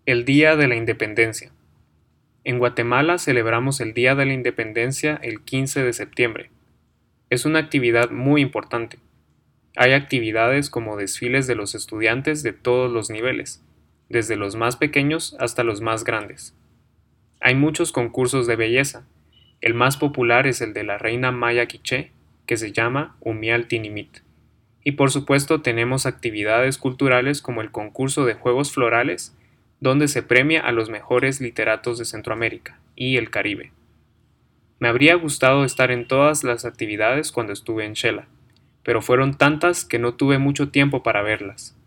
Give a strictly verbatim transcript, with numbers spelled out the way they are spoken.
El Día de la Independencia. En Guatemala celebramos el Día de la Independencia el quince de septiembre. Es una actividad muy importante. Hay actividades como desfiles de los estudiantes de todos los niveles, desde los más pequeños hasta los más grandes. Hay muchos concursos de belleza. El más popular es el de la reina Maya Quiché, que se llama Umial Tinimit. Y por supuesto tenemos actividades culturales como el concurso de juegos florales, donde se premia a los mejores literatos de Centroamérica y el Caribe. Me habría gustado estar en todas las actividades cuando estuve en Shela, pero fueron tantas que no tuve mucho tiempo para verlas.